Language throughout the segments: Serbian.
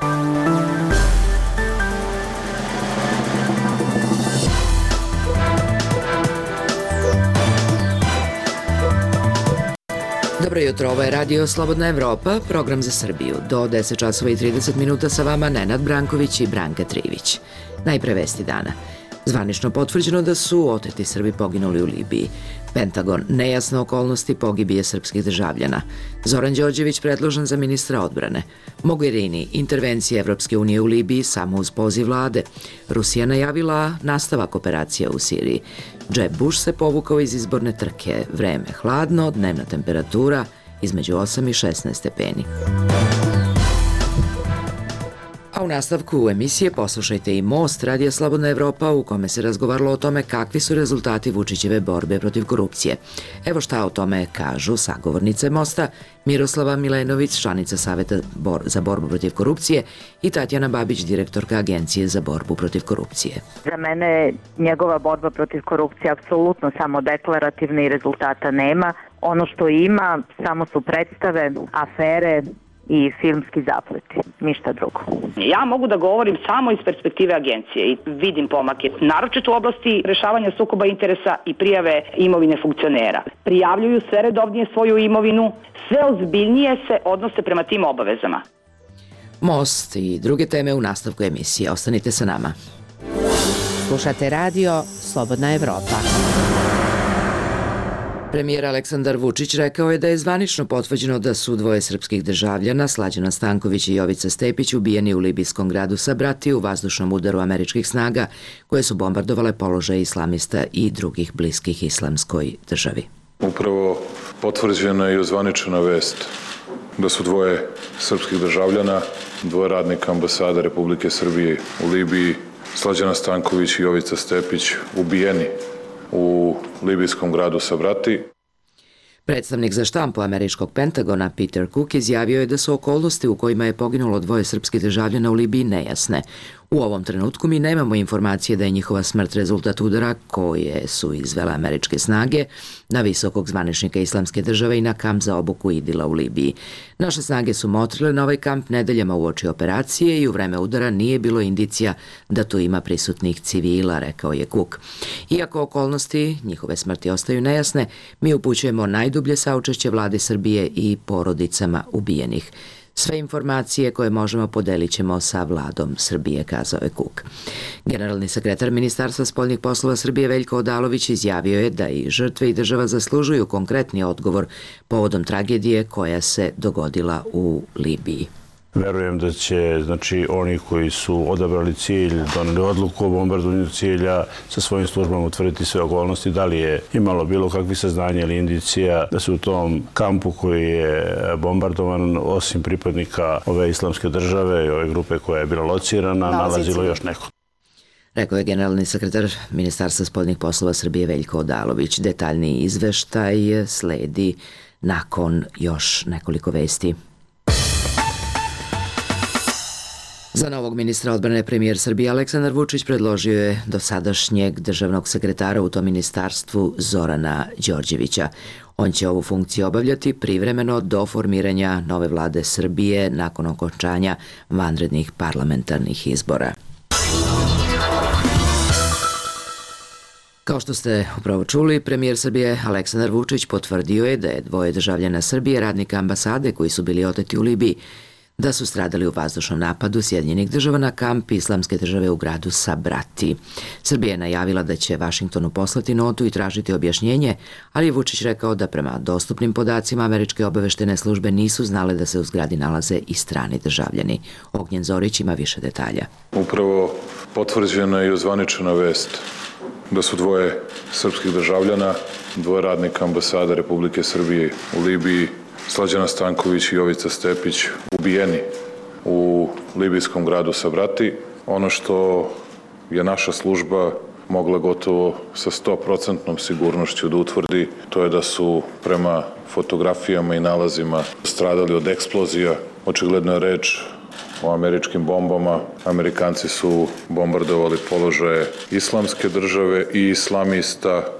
Dobro jutro, ovo je Radio Slobodna Evropa, program za Srbiju. Do 10 časova i 30 minuta sa vama Nenad Branković i Branka Trivić. Najpre vesti dana. Zvanično potvrđeno da su oteti Srbi poginuli u Libiji. Pentagon, nejasne okolnosti pogibije srpskih državljana. Zoran Đorđević predložen za ministra odbrane. Mogherini, intervencije Evropske unije u Libiji samo uz poziv vlade. Rusija najavila nastavak operacija u Siriji. Jeb Bush se povukao iz izborne trke. Vreme hladno, dnevna temperatura između 8 i 16 stepeni. A u nastavku emisije poslušajte i Most Radija Slobodna Evropa u kome se razgovaralo o tome kakvi su rezultati Vučićeve borbe protiv korupcije. Evo šta o tome kažu sagovornice Mosta Miroslava Milenović, članica Saveta za borbu protiv korupcije, i Tatjana Babić, direktorka Agencije za borbu protiv korupcije. Za mene njegova borba protiv korupcije apsolutno samo deklarativna i rezultata nema. Ono što ima samo su predstave, afere i filmski zapleti, ništa drugo. Ja mogu da govorim samo iz perspektive agencije i vidim pomake, naročito u oblasti rešavanja sukoba interesa i prijave imovine funkcionera. Prijavljuju sve redovnije svoju imovinu, sve ozbiljnije se odnose prema tim obavezama. Most i druge teme u nastavku emisije. Ostanite sa nama. Slušate radio Slobodna Evropa. Premijer Aleksandar Vučić rekao je da je zvanično potvrđeno da su dvoje srpskih državljana, Slađana Stanković i Jovica Stepić, ubijeni u libijskom gradu Sabrati u vazdušnom udaru američkih snaga koje su bombardovale položaje islamista i drugih bliskih islamskoj državi. Upravo potvrđena i ozvaničena vest da su dvoje srpskih državljana, dvoje radnika ambasade Republike Srbije u Libiji, Slađana Stanković i Jovica Stepić, ubijeni u libijskom gradu Sabrati. Predstavnik za štampu američkog Pentagona Peter Cook izjavio je da su okolnosti u kojima je poginulo dvoje srpskih državljana u Libiji nejasne. U ovom trenutku mi nemamo informacije da je njihova smrt rezultat udara koje su izvele američke snage na visokog zvaničnika Islamske države i na kamp za obuku Idila u Libiji. Naše snage su motrile na ovaj kamp nedeljama uoči operacije i u vreme udara nije bilo indicija da tu ima prisutnih civila, rekao je Cook. Iako okolnosti njihove smrti ostaju nejasne, mi upućujemo najdublje saučešće vlade Srbije i porodicama ubijenih. Sve informacije koje možemo podelit ćemo sa vladom Srbije, kazao je Cook. Generalni sekretar Ministarstva spoljnih poslova Srbije Veljko Odalović izjavio je da i žrtve i država zaslužuju konkretni odgovor povodom tragedije koja se dogodila u Libiji. Verujem da će oni koji su odabrali cilj, doneli odluku o bombardovanju cilja, sa svojim službama utvrditi sve okolnosti, da li je imalo bilo kakvih saznanja ili indicija da se u tom kampu koji je bombardovan, osim pripadnika ove islamske države i ove grupe koja je bila locirana, nalazilo još neko. Rekao je generalni sekretar Ministarstva spoljnih poslova Srbije Veljko Odalović. Detaljniji izveštaj sledi nakon još nekoliko vesti. Za novog ministra odbrane premijer Srbije Aleksandar Vučić predložio je dosadašnjeg državnog sekretara u tom ministarstvu Zorana Đorđevića. On će ovu funkciju obavljati privremeno do formiranja nove vlade Srbije nakon okončanja vanrednih parlamentarnih izbora. Kao što ste upravo čuli, premijer Srbije Aleksandar Vučić potvrdio je da je dvoje državljana Srbije, radnika ambasade koji su bili oteti u Libiji, da su stradali u vazdušnom napadu Sjedinjenih država na kamp Islamske države u gradu Sabrati. Srbija je najavila da će Vašingtonu poslati notu i tražiti objašnjenje, ali je Vučić rekao da prema dostupnim podacima američke obaveštene službe nisu znale da se u zgradi nalaze i strani državljani. Ognjen Zorić ima više detalja. Upravo potvrđena i ozvaničena vest da su dvoje srpskih državljana, dvoje radnika ambasade Republike Srbije u Libiji, Slađana Stanković i Jovica Stepić, ubijeni u libijskom gradu Sabrati. Ono što je naša služba mogla gotovo sa 100% sigurnošću da utvrdi, to je da su prema fotografijama i nalazima stradali od eksplozija. Očigledno je reč o američkim bombama. Amerikanci su bombardovali položaje Islamske države i islamista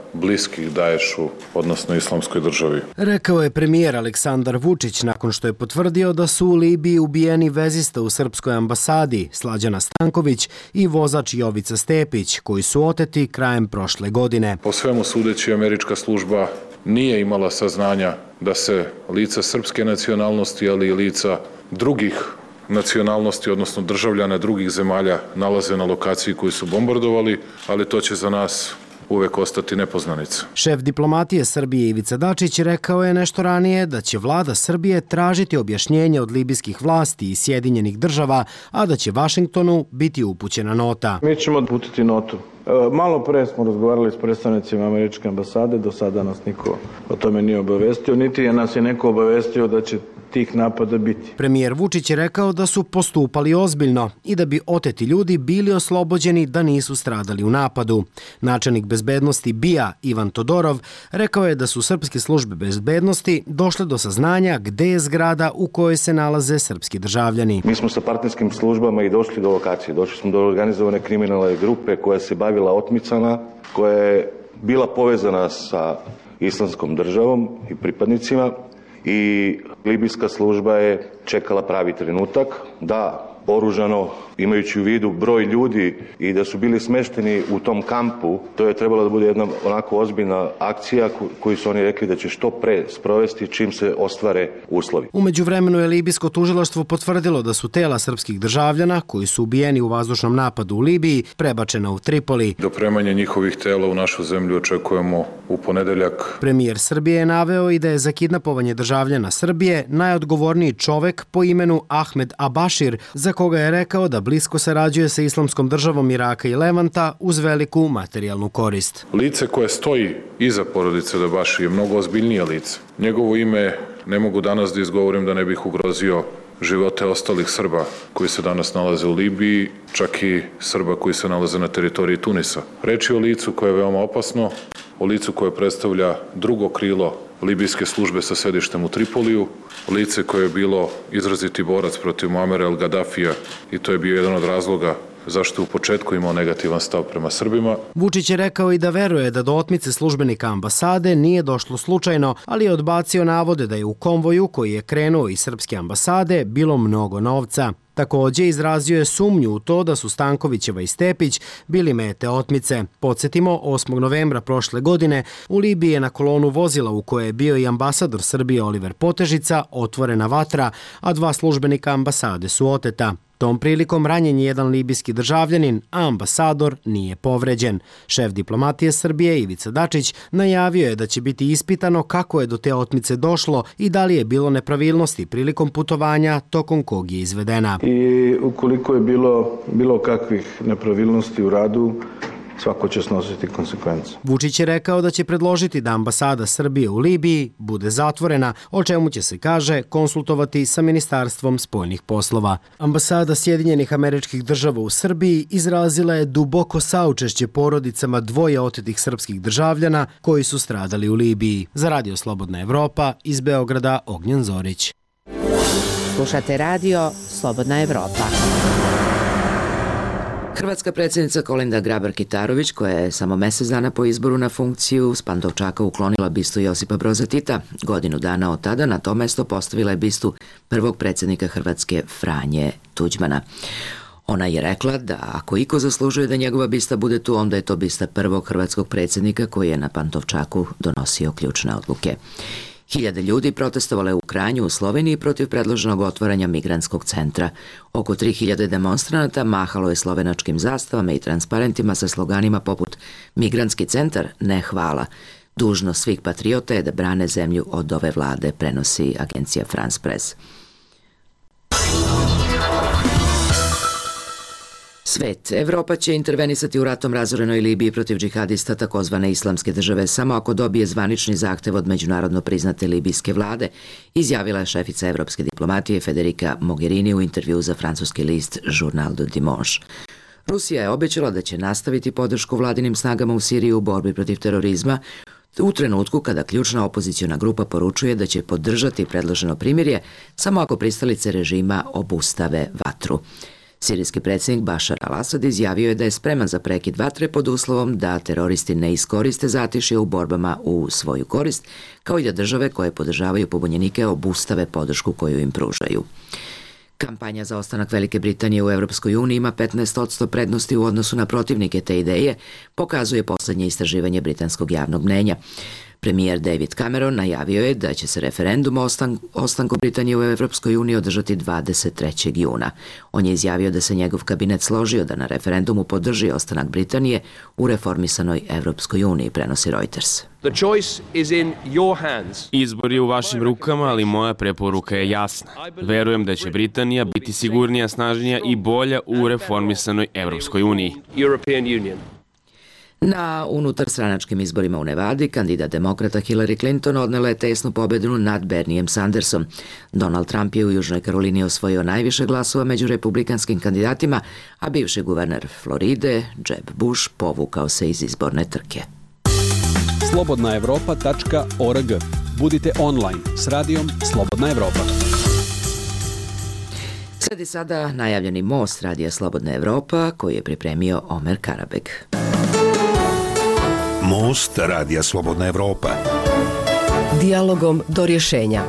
bliskih Daješu, odnosno Islamskoj državi. Rekao je premijer Aleksandar Vučić nakon što je potvrdio da su u Libiji ubijeni vezista u srpskoj ambasadi Slađana Stanković i vozač Jovica Stepić, koji su oteti krajem prošle godine. Po svemu sudeći, američka služba nije imala saznanja da se lica srpske nacionalnosti, ali i lica drugih nacionalnosti, odnosno državljana drugih zemalja, nalaze na lokaciji koju su bombardovali, ali to će za nas uvek ostati nepoznanica. Šef diplomatije Srbije Ivica Dačić rekao je nešto ranije da će vlada Srbije tražiti objašnjenje od libijskih vlasti i Sjedinjenih država, a da će Vašingtonu biti upućena nota. Mi ćemo uputiti notu. Malo pre smo razgovarali s predstavnicima američke ambasade, do sada nas niko o tome nije obavestio, niti je nas je neko obavestio da će tih napada biti. Premijer Vučić je rekao da su postupali ozbiljno i da bi oteti ljudi bili oslobođeni da nisu stradali u napadu. Načelnik bezbednosti BIA Ivan Todorov rekao je da su srpske službe bezbednosti došle do saznanja gde je zgrada u kojoj se nalaze srpski državljani. Mi smo sa partnerskim službama i došli do lokacije. Došli smo do organizovane kriminalne grupe koja se bavila otmicama, koja je bila povezana sa Islamskom državom i pripadnicima, i libijska služba je čekala pravi trenutak da oružano, imajući u vidu broj ljudi i da su bili smešteni u tom kampu, to je trebala da bude jedna onako ozbiljna akcija koju su oni rekli da će što pre sprovesti čim se ostvare uslovi. U međuvremenu je libijsko tužilaštvo potvrdilo da su tela srpskih državljana koji su ubijeni u vazdušnom napadu u Libiji prebačena u Tripoli. Dopremanje njihovih tela u našu zemlju očekujemo u ponedeljak. Premijer Srbije je naveo i da je za kidnapovanje državljana Srbije najodgovorniji čovek po imenu Ahmed Abašir, za koga je rekao da blisko sarađuje sa Islamskom državom Iraka i Levanta uz veliku materijalnu korist. Lice koje stoji iza porodice Dabaši je mnogo ozbiljnije lice. Njegovo ime ne mogu danas da izgovorim da ne bih ugrozio živote ostalih Srba koji se danas nalaze u Libiji, čak i Srba koji se nalaze na teritoriji Tunisa. Reč je o licu koje je veoma opasno, o licu koje predstavlja drugo krilo libijske službe sa sedištem u Tripoliju, lice koje je bilo izraziti borac protiv Muamera el Gaddafija i to je bio jedan od razloga zašto u početku imao negativan stav prema Srbima. Vučić je rekao i da veruje da do otmice službenika ambasade nije došlo slučajno, ali je odbacio navode da je u konvoju koji je krenuo iz srpske ambasade bilo mnogo novca. Takođe izrazio je sumnju u to da su Stankovićeva i Stepić bili mete otmice. Podsjetimo, 8. novembra prošle godine u Libiji je na kolonu vozila u kojoj je bio i ambasador Srbije Oliver Potežica otvorena vatra, a 2 službenika ambasade su oteta. Tom prilikom ranjen je jedan libijski državljanin, a ambasador nije povređen. Šef diplomatije Srbije Ivica Dačić najavio je da će biti ispitano kako je do te otmice došlo i da li je bilo nepravilnosti prilikom putovanja tokom kog je izvedena. I ukoliko je bilo kakvih nepravilnosti u radu, svako će snositi konsekvence. Vučić je rekao da će predložiti da ambasada Srbije u Libiji bude zatvorena, o čemu će se, kaže, konsultovati sa Ministarstvom spoljnih poslova. Ambasada Sjedinjenih Američkih Država u Srbiji izrazila je duboko saučešće porodicama 2 otetih srpskih državljana koji su stradali u Libiji. Za Radio Slobodna Evropa, iz Beograda, Ognjen Zorić. Slušate Radio Slobodna Evropa. Hrvatska predsjednica Kolinda Grabar-Kitarović, koja je samo mjesec dana po izboru na funkciju s Pantovčaka uklonila bistu Josipa Broza Tita, godinu dana od tada na to mesto postavila je bistu prvog predsjednika Hrvatske Franje Tuđmana. Ona je rekla da ako iko zaslužuje da njegova bista bude tu, onda je to bista prvog hrvatskog predsjednika koji je na Pantovčaku donosio ključne odluke. Hiljade ljudi protestovale u Kranju u Sloveniji protiv predloženog otvaranja migrantskog centra. Oko 3000 demonstranata mahalo je slovenačkim zastavama i transparentima sa sloganima poput "Migrantski centar, ne hvala". Dužnost svih patriota je da brane zemlju od ove vlade, prenosi agencija France Press. Svet. Evropa će intervenisati u ratom razorenoj Libiji protiv džihadista takozvane Islamske države samo ako dobije zvanični zahtev od međunarodno priznate libijske vlade, izjavila je šefica evropske diplomatije Federica Mogherini u intervju za francuski list Journal du Dimanche. Rusija je obećala da će nastaviti podršku vladinim snagama u Siriji u borbi protiv terorizma u trenutku kada ključna opoziciona grupa poručuje da će podržati predloženo primirje samo ako pristalice režima obustave vatru. Sirijski predsjednik Bašar al-Asad izjavio je da je spreman za prekid vatre pod uslovom da teroristi ne iskoriste zatišje u borbama u svoju korist, kao i da države koje podržavaju pobunjenike obustave podršku koju im pružaju. Kampanja za ostanak Velike Britanije u Evropskoj uniji ima 15% prednosti u odnosu na protivnike te ideje, pokazuje poslednje istraživanje britanskog javnog mnenja. Premijer David Cameron najavio je da će se referendum o ostanku Britanije u Evropskoj uniji održati 23. juna. On je izjavio da se njegov kabinet složio da na referendumu podrži ostanak Britanije u reformisanoj Evropskoj uniji, prenosi Reuters. Izbor je u vašim rukama, ali moja preporuka je jasna. Verujem da će Britanija biti sigurnija, snažnija i bolja u reformisanoj Evropskoj uniji. Na unutarstranačkim izborima u Nevadi kandidat demokrata Hillary Clinton odnela je tesnu pobedu nad Bernijem Sandersom. Donald Trump je u Južnoj Karolini osvojio najviše glasova među republikanskim kandidatima, a bivši guverner Floride, Jeb Bush, povukao se iz izborne trke. slobodnaevropa.org. Budite online s radijom Slobodna Evropa. Sledi sada najavljeni most Radija Slobodna Evropa koji je pripremio Omer Karabeg. Most Radija Slobodna Evropa. Dijalogom do rješenja.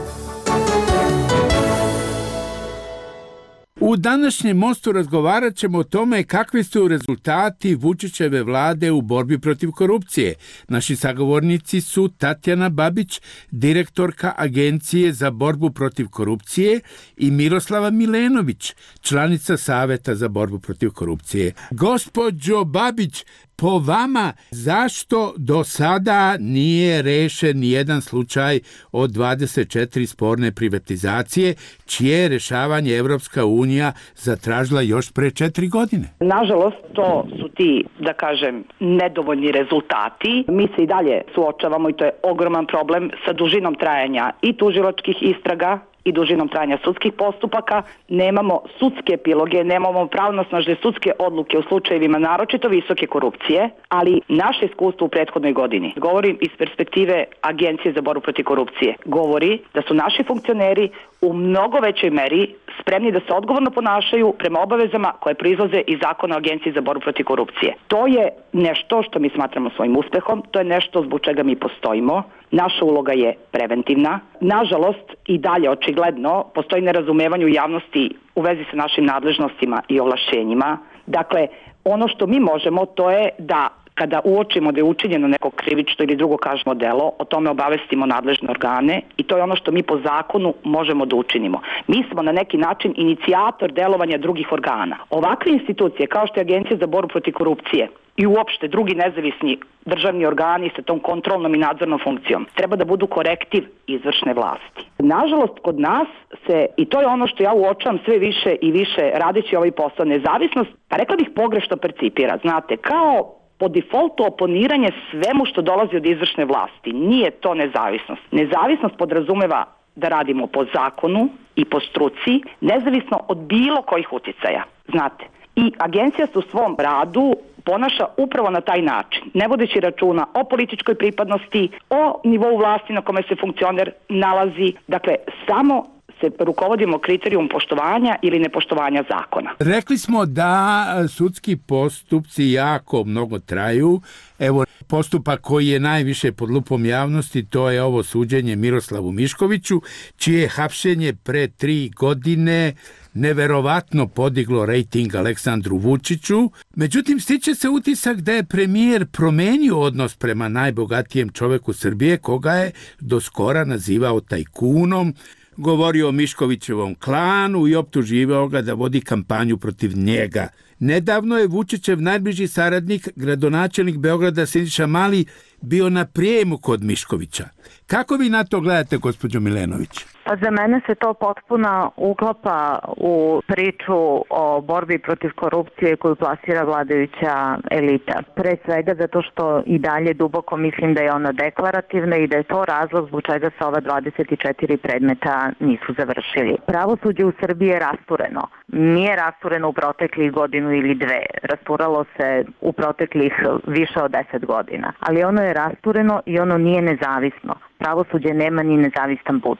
U današnjem mostu razgovarat ćemo o tome kakvi su rezultati Vučićeve vlade u borbi protiv korupcije. Naši sagovornici su Tatjana Babić, direktorka Agencije za borbu protiv korupcije, i Miroslava Milenović, članica Saveta za borbu protiv korupcije. Gospođo Babić, po vama, zašto do sada nije rešen nijedan slučaj od 24 sporne privatizacije, čije rešavanje Evropska unija zatražila još pre 4 godine? Nažalost, to su ti, da kažem, nedovoljni rezultati. Mi se i dalje suočavamo, i to je ogroman problem, sa dužinom trajanja i tužilačkih istraga i dužinom trajanja sudskih postupaka. Nemamo sudske epiloge, nemamo pravnosnažne sudske odluke u slučajevima naročito visoke korupcije, ali naše iskustvo u prethodnoj godini, govorim iz perspektive Agencije za borbu protiv korupcije, govori da su naši funkcioneri u mnogo većoj meri spremni da se odgovorno ponašaju prema obavezama koje proizlaze iz Zakona o Agenciji za borbu protiv korupcije. To je nešto što mi smatramo svojim uspehom, to je nešto zbog čega mi postojimo. Naša uloga je preventivna. Nažalost, i dalje očigledno postoji nerazumevanje u javnosti u vezi sa našim nadležnostima i ovlašćenjima. Dakle, ono što mi možemo, to je da kada uočimo da je učinjeno neko krivično ili drugo kažnjivo delo, o tome obavestimo nadležne organe, i to je ono što mi po zakonu možemo da učinimo. Mi smo na neki način inicijator delovanja drugih organa. Ovakve institucije kao što je Agencija za borbu protiv korupcije i uopšte drugi nezavisni državni organi sa tom kontrolnom i nadzornom funkcijom treba da budu korektiv izvršne vlasti. Nažalost, kod nas se, i to je ono što ja uočavam sve više i više radeći ovaj posao, nezavisnost, pa rekla bih pogrešno percipira, znate, kao po defaultu oponiranje svemu što dolazi od izvršne vlasti. Nije to nezavisnost. Nezavisnost podrazumeva da radimo po zakonu i po struci, nezavisno od bilo kojih uticaja, znate. I agencija se u svom radu ponaša upravo na taj način, ne vodeći računa o političkoj pripadnosti, o nivou vlasti na kome se funkcioner nalazi, dakle, samo se rukovodimo kriterijum poštovanja ili nepoštovanja zakona. Rekli smo da sudski postupci jako mnogo traju. Evo, postupak koji je najviše pod lupom javnosti, to je ovo suđenje Miroslavu Miškoviću, čije hapšenje pre 3 godine neverovatno podiglo rejting Aleksandru Vučiću. Međutim, stiče se utisak da je premijer promenio odnos prema najbogatijem čoveku Srbije, koga je do skora nazivao tajkunom, govorio o Miškovićevom klanu i optuživao ga da vodi kampanju protiv njega. Nedavno je Vučićev najbliži saradnik, gradonačelnik Beograda Siniša Mali, bio na prijemu kod Miškovića. Kako vi na to gledate, gospođo Milenović? Pa za mene se to potpuno uklapa u priču o borbi protiv korupcije koju plasira vladajuća elita. Pre svega zato što i dalje duboko mislim da je ona deklarativna i da je to razlog zbog čega se ova 24 predmeta nisu završili. Pravosuđe u Srbiji je rastureno. Nije rastureno u proteklih godinu ili dve. Rasturalo se u proteklih više od 10 godina. Ali ono je rastureno i ono nije nezavisno. Pravosuđe nema ni nezavistan budžet.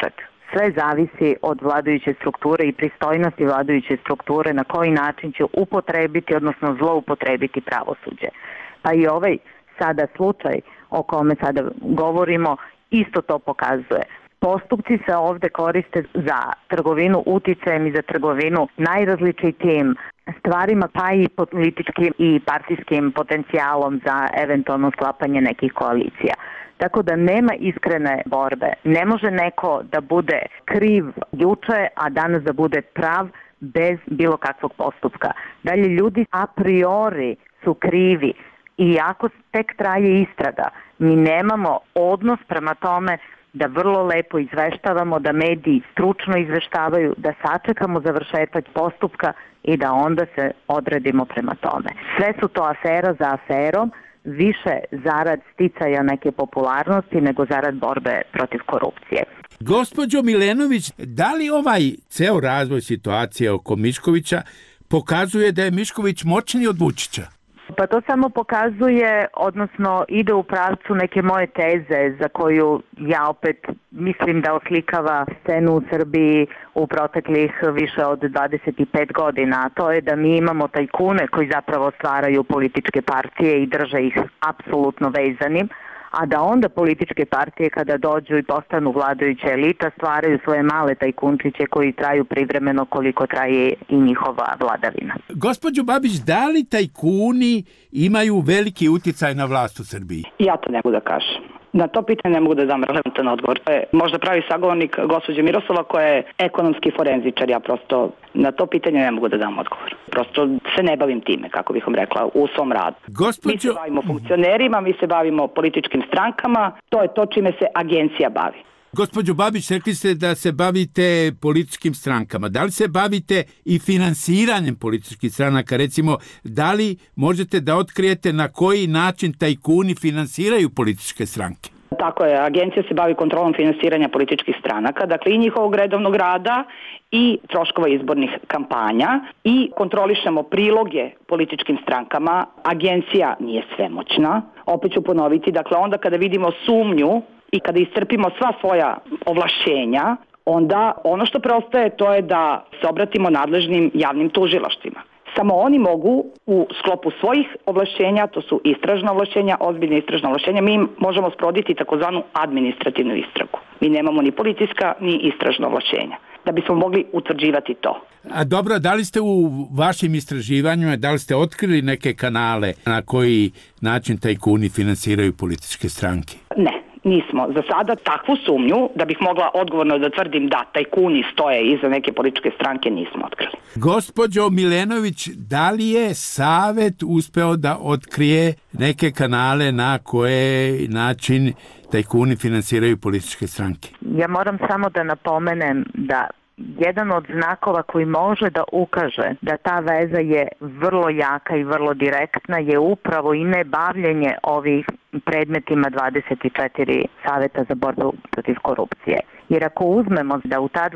Sve zavisi od vladajuće strukture i pristojnosti vladajuće strukture na koji način će upotrebiti, odnosno zloupotrebiti pravosuđe. Pa i ovaj sada slučaj o kome sada govorimo isto to pokazuje. Postupci se ovde koriste za trgovinu uticajem i za trgovinu najrazličitijim stvarima, pa i političkim i partijskim potencijalom za eventualno sklapanje nekih koalicija. Tako da nema iskrene borbe. Ne može neko da bude kriv juče, a danas da bude prav bez bilo kakvog postupka. Dalje, ljudi a priori su krivi i ako tek traje istraga, mi nemamo odnos prema tome da vrlo lepo izveštavamo, da mediji stručno izveštavaju, da sačekamo završetak postupka i da onda se odredimo prema tome. Sve su to afera za aferom, više zarad sticaja neke popularnosti nego zarad borbe protiv korupcije. Gospođo Milenović, da li ovaj ceo razvoj situacije oko Miškovića pokazuje da je Mišković moćniji od Vučića? Pa to samo pokazuje, odnosno ide u pravcu neke moje teze za koju ja opet mislim da oslikava scenu u Srbiji u proteklih više od 25 godina. A to je da mi imamo tajkune koji zapravo stvaraju političke partije i drže ih apsolutno vezanim, a da onda političke partije kada dođu i postanu vladajuća elita stvaraju svoje male tajkunčiće koji traju privremeno koliko traje i njihova vladavina. Gospođo Babić, da li tajkuni imaju veliki uticaj na vlast u Srbiji? Ja to ne mogu da kažem. Na to pitanje ne mogu da dam relevantan odgovor. To je možda pravi sagovornik gospođe Miroslava koja je ekonomski forenzičar. Ja prosto na to pitanje ne mogu da dam odgovor. Prosto se ne bavim time, kako bih vam rekla, u svom radu. Mi se bavimo funkcionerima, mi se bavimo političkim strankama. To je to čime se agencija bavi. Gospođo Babić, rekli ste da se bavite političkim strankama. Da li se bavite i finansiranjem političkih stranaka? Recimo, da li možete da otkrijete na koji način tajkuni finansiraju političke stranke? Tako je, agencija se bavi kontrolom finansiranja političkih stranaka, dakle i njihovog redovnog rada i troškova izbornih kampanja i kontrolišemo priloge političkim strankama. Agencija nije svemoćna. Opet ću ponoviti, dakle onda kada vidimo sumnju i kada iscrpimo sva svoja ovlašćenja, onda ono što preostaje to je da se obratimo nadležnim javnim tužilaštvima. Samo oni mogu u sklopu svojih ovlašćenja, to su istražna ovlašćenja, ozbiljne istražna ovlašćenja, mi možemo sprovoditi takozvanu administrativnu istragu. Mi nemamo ni policijska ni istražna ovlašćenja da bismo mogli utvrđivati to. A dobro, da li ste u vašim istraživanjima, da li ste otkrili neke kanale na koji način tajkuni finansiraju političke stranke? Ne. Nismo za sada takvu sumnju da bih mogla odgovorno da tvrdim da tajkuni stoje iza neke političke stranke nismo otkrili. Gospođo Milenović, da li je Savet uspeo da otkrije neke kanale na koje način tajkuni finansiraju političke stranke? Ja moram samo da napomenem da jedan od znakova koji može da ukaže da ta veza je vrlo jaka i vrlo direktna je upravo i nebavljenje ovih predmetima 24 Saveta za borbu protiv korupcije. Jer ako uzmemo da u ta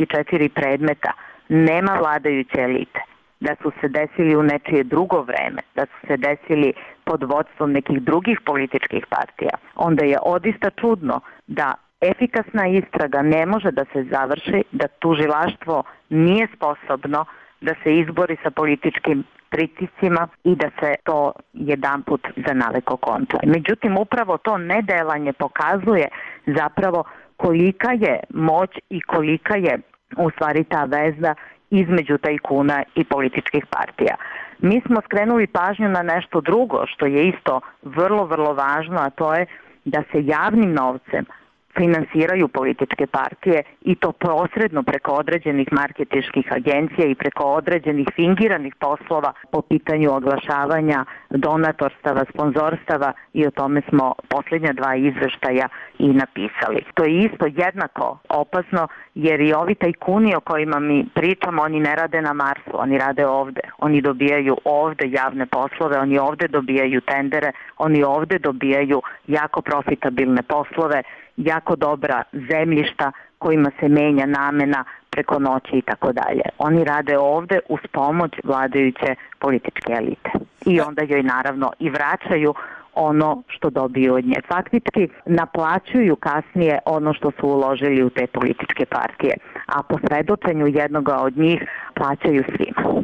24 predmeta nema vladajuće elite, da su se desili u nečije drugo vreme, da su se desili pod vodstvom nekih drugih političkih partija, onda je odista čudno da efikasna istraga ne može da se završi, da tužilaštvo nije sposobno da se izbori sa političkim pritiscima i da se to jedanput za navek okonča. Međutim, upravo to nedelanje pokazuje zapravo kolika je moć i kolika je u stvari ta veza između tajkuna i političkih partija. Mi smo skrenuli pažnju na nešto drugo što je isto vrlo, vrlo važno, a to je da se javnim novcem finansiraju političke partije i to posredno preko određenih marketinških agencija i preko određenih fingiranih poslova po pitanju oglašavanja, donatorstava, sponzorstava i o tome smo posljednja 2 izveštaja i napisali. To je isto jednako opasno jer i ovi tajkuni o kojima mi pričamo, oni ne rade na Marsu, oni rade ovde. Oni dobijaju ovde javne poslove, oni ovde dobijaju tendere, oni ovde dobijaju jako profitabilne poslove, jako dobra zemljišta kojima se menja namena preko noći i tako dalje. Oni rade ovde uz pomoć vladajuće političke elite. I onda joj naravno i vraćaju ono što dobiju od nje. Faktički naplaćuju kasnije ono što su uložili u te političke partije, a po svedočenju jednoga od njih plaćaju svima.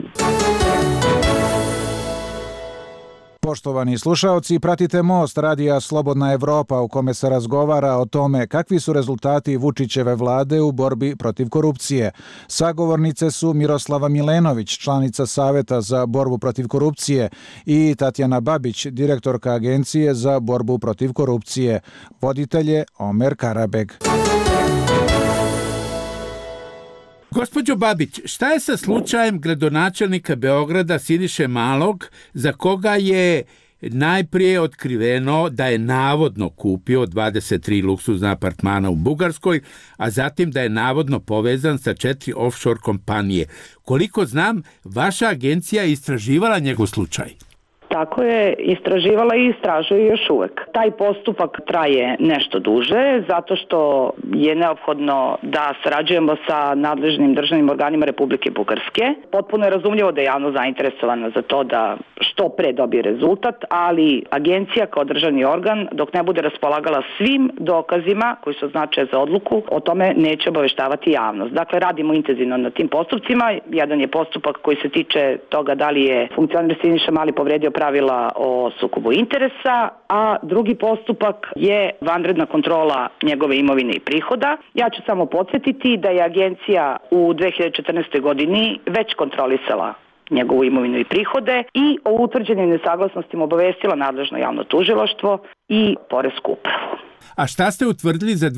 Poštovani slušaoci, pratite Most radija Slobodna Evropa u kome se razgovara o tome kakvi su rezultati Vučićeve vlade u borbi protiv korupcije. Sagovornice su Miroslava Milenović, članica Saveta za borbu protiv korupcije, i Tatjana Babić, direktorka Agencije za borbu protiv korupcije. Voditelj je Omer Karabeg. Gospođo Babić, šta je sa slučajem gradonačelnika Beograda Siniše Malog, za koga je najprije otkriveno da je navodno kupio 23 luksuzna apartmana u Bugarskoj, a zatim da je navodno povezan sa 4 offshore kompanije? Koliko znam, vaša agencija je istraživala njegov slučaj. Tako je, istraživala i istražuje još uvek. Taj postupak traje nešto duže, zato što je neophodno da sarađujemo sa nadležnim državnim organima Republike Bugarske. Potpuno je razumljivo da je javno zainteresovana za to da što pre dobije rezultat, ali agencija kao državni organ, dok ne bude raspolagala svim dokazima koji su značaje za odluku, o tome neće obaveštavati javnost. Dakle, radimo intenzivno na tim postupcima. Jedan je postupak koji se tiče toga da li je funkcioner Siniša Mali povredio pravila o sukobu interesa, a drugi postupak je vanredna kontrola njegove imovine i prihoda. Ja ću samo podsjetiti da je agencija u 2014. godini već kontrolisala njegovu imovinu i prihode i o utvrđenim nesaglasnostima obavestila nadležno javno tužilaštvo i poresku upravu. A šta ste utvrdili za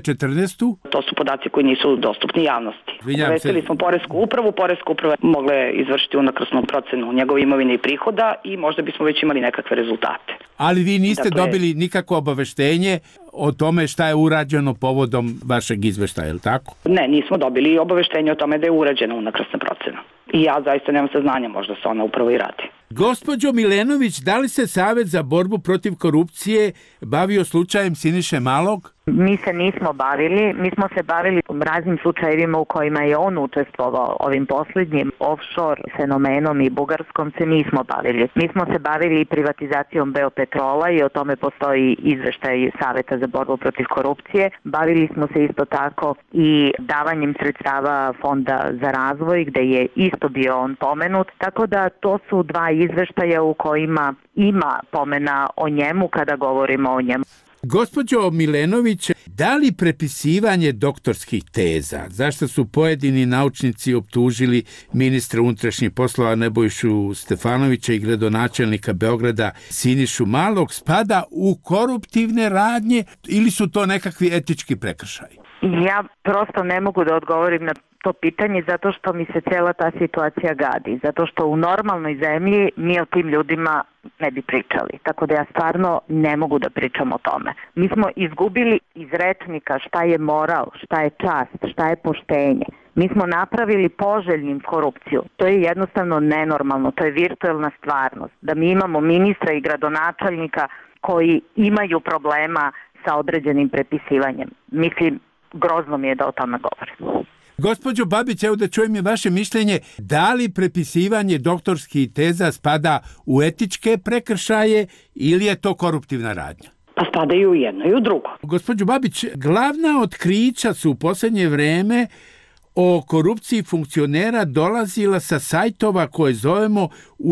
2014. To su podaci koji nisu dostupni javnosti. Obavestili smo poresku upravu, poreska uprava mogla je izvršiti unakrsnu procenu njegove imovine i prihoda i možda bismo već imali nekakve rezultate. Ali vi niste dobili nikakvo obaveštenje o tome šta je urađeno povodom vašeg izveštaja, je li tako? Ne, nismo dobili obaveštenje o tome da je urađena unakrsna procena. I ja zaista nemam saznanja, možda se ona upravo i radi. Gospođo Milenović, da li se Savet za borbu protiv korupcije bavio slučajem Siniše Malog? Mi se nismo bavili, mi smo se bavili raznim slučajevima u kojima je on učestvovao. Ovim posljednjim offshore fenomenom i Bugarskom se nismo bavili. Mi smo se bavili privatizacijom Beopetrola i o tome postoji izveštaj Saveta za borbu protiv korupcije. Bavili smo se isto tako i davanjem sredstava Fonda za razvoj, gde je isto bio on pomenut. Tako da to su dva izveštaja u kojima ima pomena o njemu kada govorimo o njemu. Gospođo Milenović, da li prepisivanje doktorskih teza, zašto su pojedini naučnici optužili ministra unutrašnjih poslova Nebojšu Stefanovića i gradonačelnika Beograda Sinišu Malog, spada u koruptivne radnje ili su to nekakvi etički prekršaji? Ja prosto ne mogu da odgovorim na to pitanje zato što mi se cijela ta situacija gadi. Zato što u normalnoj zemlji mi o tim ljudima ne bi pričali. Tako da ja stvarno ne mogu da pričam o tome. Mi smo izgubili iz rečnika šta je moral, šta je čast, šta je poštenje. Mi smo napravili poželjnim korupciju. To je jednostavno nenormalno. To je virtuelna stvarnost. Da mi imamo ministra i gradonačelnika koji imaju problema sa određenim prepisivanjem. Mislim, grozno mi je da o tome govorim. Gospođo Babić, evo da čujem je vaše mišljenje, da li prepisivanje doktorskih teza spada u etičke prekršaje ili je to koruptivna radnja? Pa spadaju u jedno i u drugo. Gospođo Babić, glavna otkrića su u posljednje vreme o korupciji funkcionera dolazila sa sajtova koje zovemo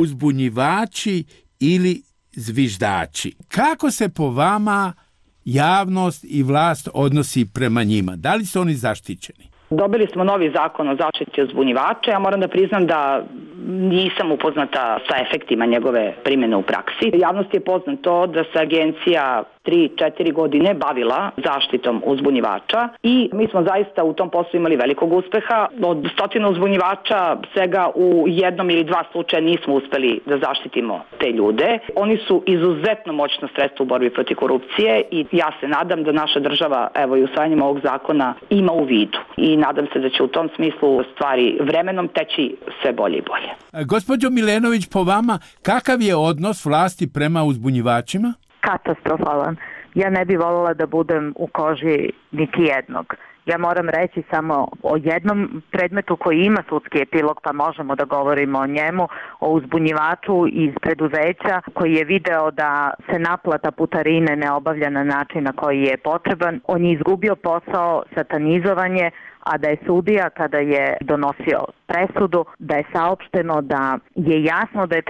uzbunjivači ili zviždači. Kako se po vama javnost i vlast odnosi prema njima? Da li su oni zaštićeni? Dobili smo novi zakon o zaštiti uzbunjivača. Ja moram da priznam da nisam upoznata sa efektima njegove primjene u praksi. Javnosti je poznato da se agencija 3-4 godine bavila zaštitom uzbunjivača i mi smo zaista u tom poslu imali velikog uspeha. Od 100 uzbunjivača svega u jednom ili dva slučaja nismo uspeli da zaštitimo te ljude. Oni su izuzetno moćno sredstvo u borbi protiv korupcije i ja se nadam da naša država, evo i usvajanjem ovog zakona, ima u vidu. I nadam se da će u tom smislu stvari vremenom teći sve bolje i bolje. Gospođo Milenović, po vama, kakav je odnos vlasti prema uzbunjivačima? Katastrofalan. Ja ne bih voljela da budem u koži niti jednog. Ja moram reći samo o jednom predmetu koji ima sudski epilog, pa možemo da govorimo o njemu, o uzbunjivaču iz preduzeća koji je video da se naplata putarine ne obavlja na način na koji je potreban. On je izgubio posao, satanizovanje, a da je sudija kada je donosio presudu, da je saopšteno da je jasno da je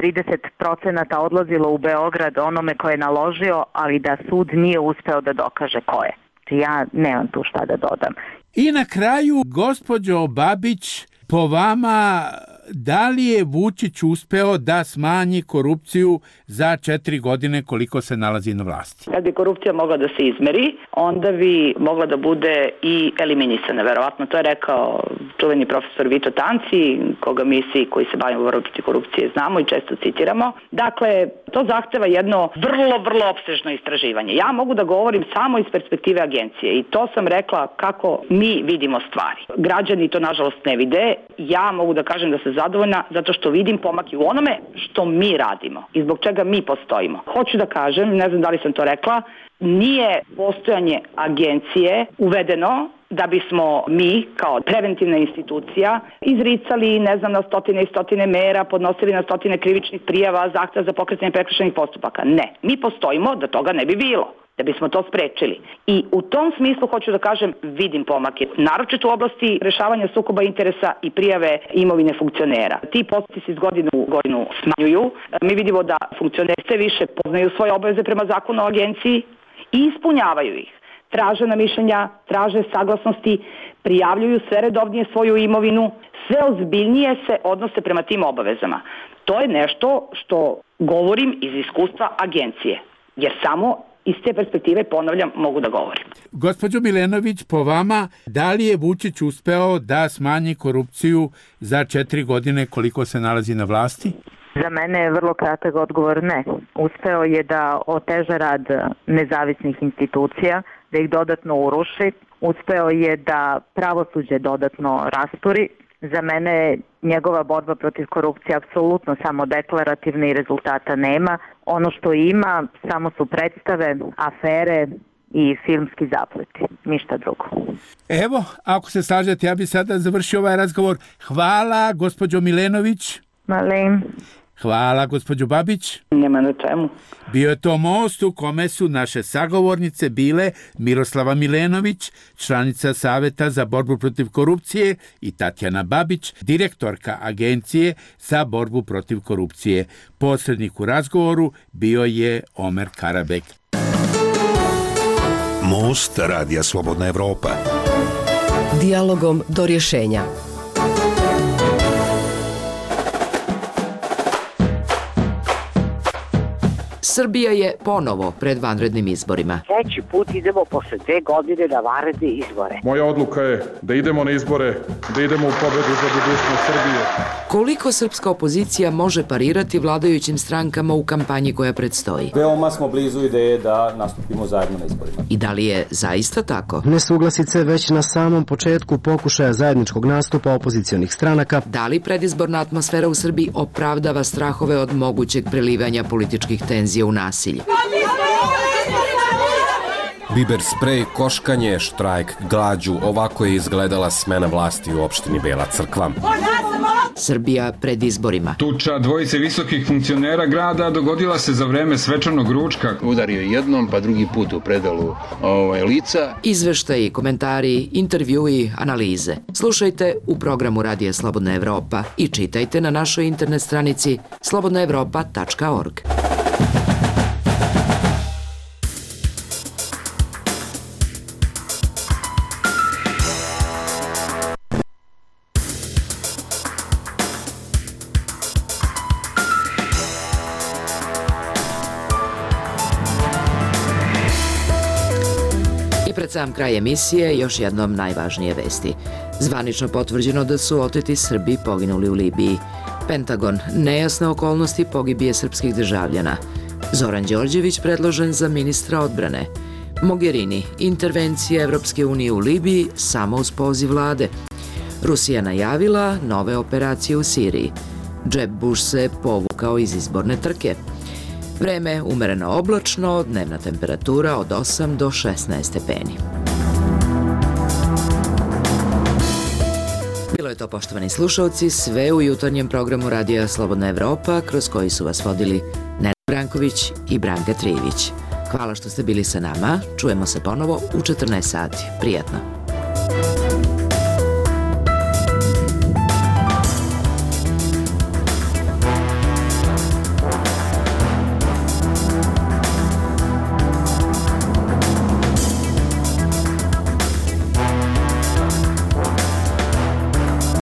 30% odlazilo u Beograd onome ko je naložio, ali da sud nije uspeo da dokaže ko je. Ja nemam tu šta da dodam. I na kraju, gospođo Babić, po vama, da li je Vučić uspeo da smanji korupciju za 4 godine koliko se nalazi na vlasti? Kad bi korupcija mogla da se izmeri, onda bi mogla da bude i eliminisana. Verovatno to je rekao čuveni profesor Vito Tanci, koga mi svi koji se bavimo borbom protiv korupcije znamo i često citiramo. Dakle, to zahteva jedno vrlo opsežno istraživanje. Ja mogu da govorim samo iz perspektive agencije i to sam rekla kako mi vidimo stvari. Građani to nažalost ne vide. Ja mogu da kažem da se zadovoljna zato što vidim pomake u onome što mi radimo i zbog čega mi postojimo. Hoću da kažem, ne znam da li sam to rekla, nije postojanje agencije uvedeno da bismo mi kao preventivna institucija izricali, ne znam, na stotine i stotine mera, podnosili na stotine krivičnih prijava, zahteva za pokretanje prekršajnih postupaka. Ne, mi postojimo da toga ne bi bilo, da bismo to sprečili. I u tom smislu hoću da kažem, vidim pomake, naročito u oblasti rešavanja sukoba interesa i prijave imovine funkcionera. Ti postupci se iz godine u godinu smanjuju. Mi vidimo da funkcioneri sve više poznaju svoje obaveze prema zakonu o agenciji i ispunjavaju ih. Traže na mišljenja, traže saglasnosti, prijavljuju sve redovnije svoju imovinu, sve ozbiljnije se odnose prema tim obavezama. To je nešto što govorim iz iskustva agencije, jer samo iz te perspektive, ponavljam, mogu da govorim. Gospođo Milenović, po vama, da li je Vučić uspeo da smanji korupciju za 4 godine koliko se nalazi na vlasti? Za mene je vrlo kratak odgovor ne. Uspeo je da oteža rad nezavisnih institucija, da ih dodatno uruši. Uspeo je da pravosuđe dodatno rasturi. Za mene njegova borba protiv korupcije apsolutno samo deklarativna i rezultata nema. Ono što ima samo su predstave, afere i filmski zapleti. Ništa drugo. Evo, ako se slažete, ja bih sada završio ovaj razgovor. Hvala, gospođo Milenović. Malim. Hvala, gospođo Babić. Nema na čemu. Bio je to most u kome su naše sagovornice bile Miroslava Milenović, članica Saveta za borbu protiv korupcije, i Tatjana Babić, direktorka Agencije za borbu protiv korupcije. Posrednik u razgovoru bio je Omer Karabek. Most Radija Slobodna Evropa. Dijalogom do rješenja. Srbija je ponovo pred vanrednim izborima. Treći put idemo posle 2 godine na vanredne izbore. Moja odluka je da idemo na izbore, da idemo u pobedu za budućnost Srbije. Koliko srpska opozicija može parirati vladajućim strankama u kampanji koja predstoji? Veoma smo blizu ideje da nastupimo zajedno na izborima. I da li je zaista tako? Nesuglasice već na samom početku pokušaja zajedničkog nastupa opozicionih stranaka. Da li predizborna atmosfera u Srbiji opravdava strahove od mogućeg prelivanja političkih tenzija u nasilje? Biber sprej, koškanje, štrajk, glađu, ovako je izgledala smena vlasti u opštini Bela Crkva. Srbija pred izborima. Tuča dvojice visokih funkcionera grada dogodila se za vreme svečanog ručka. Udario jednom, pa drugi put u predalu lica. Izveštaji, komentari, intervjui, analize. Slušajte u programu Radija Slobodna Evropa i čitajte na našoj internet stranici slobodnaevropa.org. Pred sam kraj emisije još jednom najvažnije vesti. Zvanično potvrđeno da su oteti Srbi poginuli u Libiji. Pentagon, nejasne okolnosti pogibije srpskih državljana. Zoran Đorđević predložen za ministra odbrane. Mogherini, intervencija Evropske unije u Libiji samo uz poziv vlade. Rusija najavila nove operacije u Siriji. Jeb Bush se povukao iz izborne trke. Vreme umereno oblačno, dnevna temperatura od 8 do 16 stepeni. Bilo je to, poštovani slušalci, sve u jutarnjem programu Radija Slobodna Evropa, kroz koji su vas vodili Nenad Branković i Branka Trijević. Hvala što ste bili sa nama. Čujemo se ponovo u 14 sati. Prijatno.